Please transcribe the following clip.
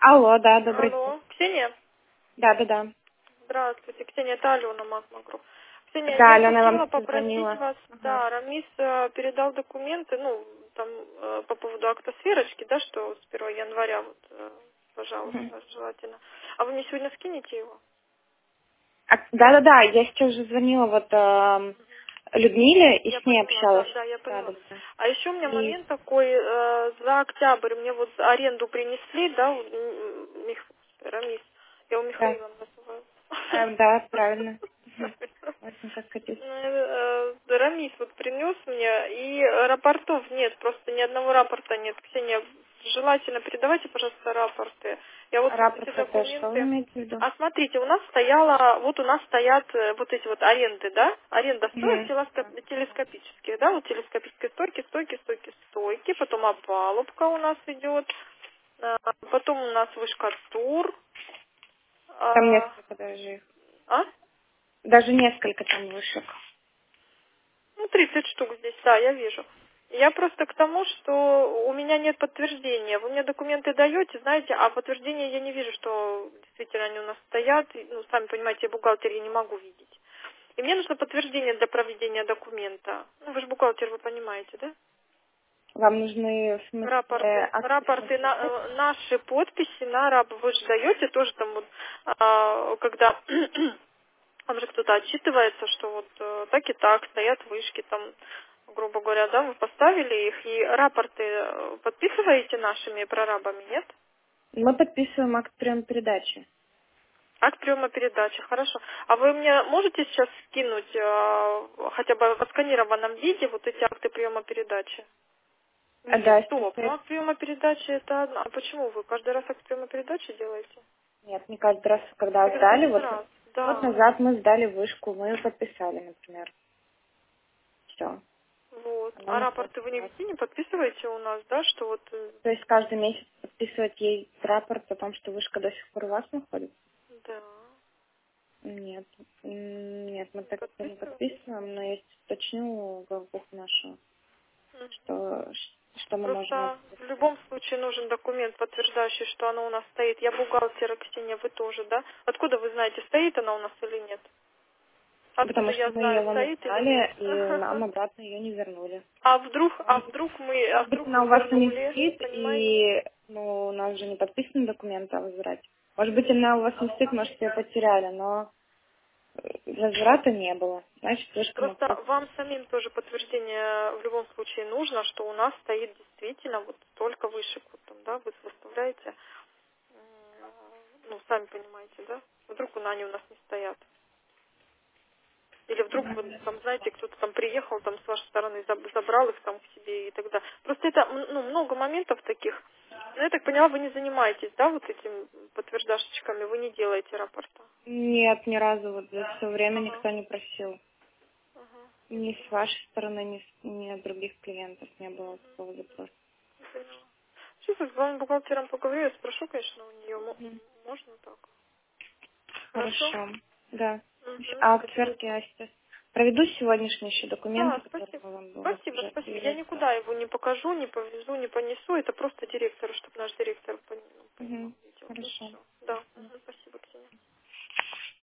Алло, да, добрый день. Алло, Ксения? Да. Здравствуйте, Ксения, это Алена Макмагру. Ксения, Да, я Алена, я хотела вам попросить звонила. вас, Ага. да, Рамис передал документы, ну, там, по поводу акта сверочки, да, что с 1 января, вот, Мгм. пожалуйста, желательно. А вы мне сегодня скинете его? Да, я сейчас уже звонила вот Людмиле и Я с ней поняла, да, общалась. да, я Да, поняла. да, да. А еще у меня И момент такой, за октябрь мне вот аренду принесли, да, Рамис, я у да, Михаила называю. да, правильно. Мгм. Правильно. Очень как хотите. Рамис вот принес мне, и рапортов нет, просто ни одного рапорта нет. Ксения, желательно передавайте, пожалуйста, рапорты. Я вот эти Рапорт это что вы документы... имеете в виду? А смотрите, у нас стоят вот эти вот аренды, да? Аренда стоек Мгм. Да. телескопических, да? Вот телескопические стойки, потом опалубка у нас идет, потом у нас вышка тур, Там а, несколько даже их. а? Даже несколько там вышек. Ну, 30 штук здесь, да, я вижу. Я просто к тому, что у меня нет подтверждения. Вы мне документы даете, знаете, а подтверждения я не вижу, что действительно они у нас стоят. И, ну, сами понимаете, я бухгалтер, я не могу видеть. И мне нужно подтверждение для проведения документа. Ну, вы же бухгалтер, вы понимаете, да? Вам нужны, в смысле, акты Рапорты, самостоятельно? наши подписи на вы же даете тоже там вот, когда там же кто-то отчитывается, что вот так и так стоят вышки там, грубо говоря, да, вы поставили их, и рапорты подписываете нашими прорабами, нет? Мы подписываем акт приема передачи. Акт приема передачи, хорошо. А вы мне можете сейчас скинуть хотя бы в отсканированном виде вот эти акты приема передачи? Нет, Да, сейчас стоп. Ну, я... акт приема передачи это одно. А почему вы каждый раз акт приема передачи делаете? Нет, не каждый раз, когда Так это сдали, один вот раз. год Да. назад мы сдали вышку, мы ее подписали, например. Все. Вот. Она А находится рапорты вы у вас. нигде не подписываете у нас, да, что вот То есть каждый месяц подписывать ей рапорт о том, что вышка до сих пор у вас находится? да, Нет. Нет, мы не так не подписываете. подписываем, но я уточню главбух нашу, Мгм. что мы можем Просто ответить. в любом случае нужен документ, подтверждающий, что оно у нас стоит. Я бухгалтер, Ксения, вы тоже, да? Откуда вы знаете, стоит она у нас или нет? Откуда Потому что я мы ее знаю, вам стоит или нет? сдали, и нам обратно ее не вернули. Может быть, она Мы у вас и не вернули, стоит, понимаете? и у нас же не подписан документ о возврате. Может быть, она у вас не стоит, может, ее потеряли, но возврата не было. Значит, вышка Просто находится. вам самим тоже подтверждение в любом случае нужно, что у нас стоит действительно вот столько вышек, вот там, да, вы выставляете, ну, сами понимаете, да? Вдруг они у нас не стоят. Или вдруг, вот, там, знаете, кто-то там приехал, там, с вашей стороны забрал их там к себе и так далее. Просто это, ну, много моментов таких. Но я так поняла, вы не занимаетесь, да, вот этим подтверждашечками, вы не делаете рапорта. Нет, ни разу вот за все время Ага, никто не просил. ага. Ни с вашей стороны, ни от других клиентов не было такого запроса. Поняла. Сейчас с главным бухгалтером поговорю, я спрошу, конечно, у нее, Мгм. можно так. Хорошо? Хорошо. Да. Угу, А спасибо. отвертки я сейчас проведу сегодняшние еще документы, Да, которые спасибо. мы вам будем Спасибо, отгружать. спасибо. Я И никуда его не покажу, не повезу, не понесу. Это просто директору, чтобы наш директор Угу. понимал, видел. И Хорошо. все. Да, мгм, спасибо.